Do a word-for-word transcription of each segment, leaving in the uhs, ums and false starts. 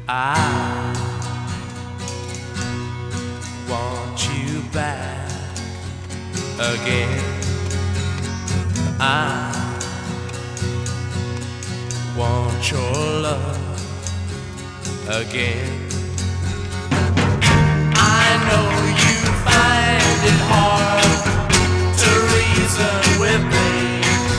I want you back again. I want your love again. I know you find it hard to reason with me,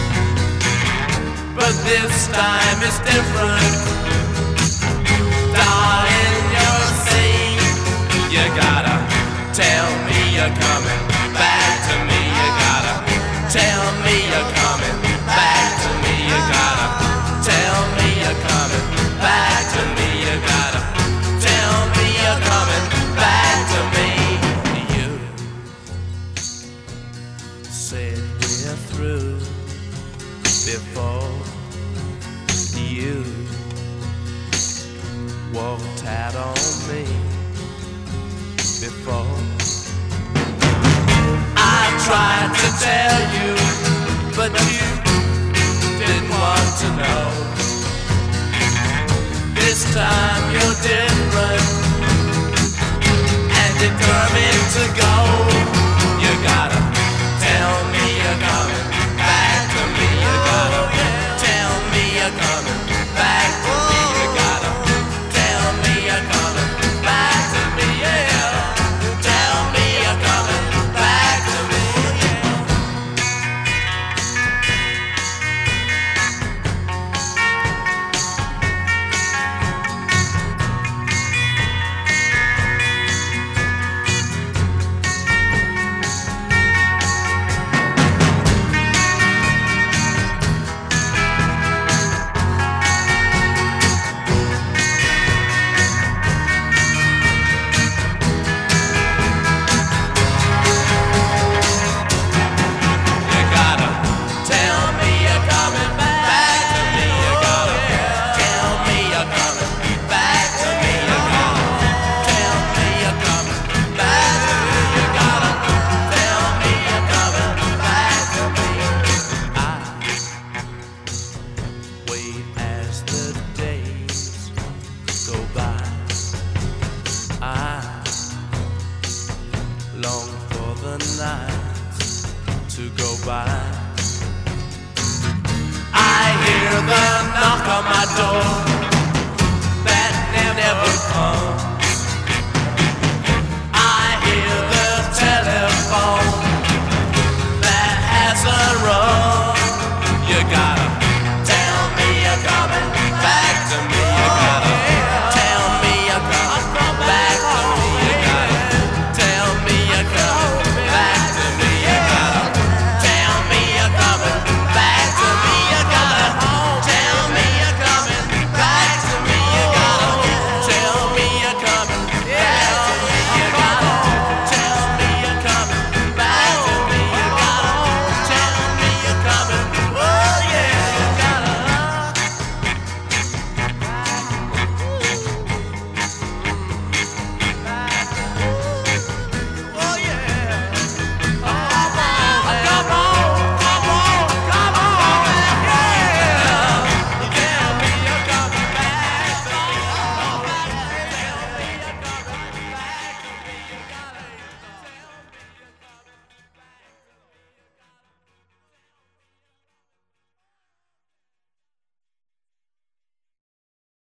but this time it's different. Darling, you're saying you gotta tell me you're coming back to me. You gotta tell me you're coming back to me. You gotta tell me you're coming back to me. You gotta tell me you're coming back to me. You said we're through before you walked out on me. Before I tried to tell you, but you didn't want to know. This time you're different, and determined to go. You gotta tell me you're coming back to me. You gotta tell me you're coming back to me. You gotta tell me you're coming back to me. Yeah, tell me you're coming back to me. Long for the nights to go by. I hear the knock on my door.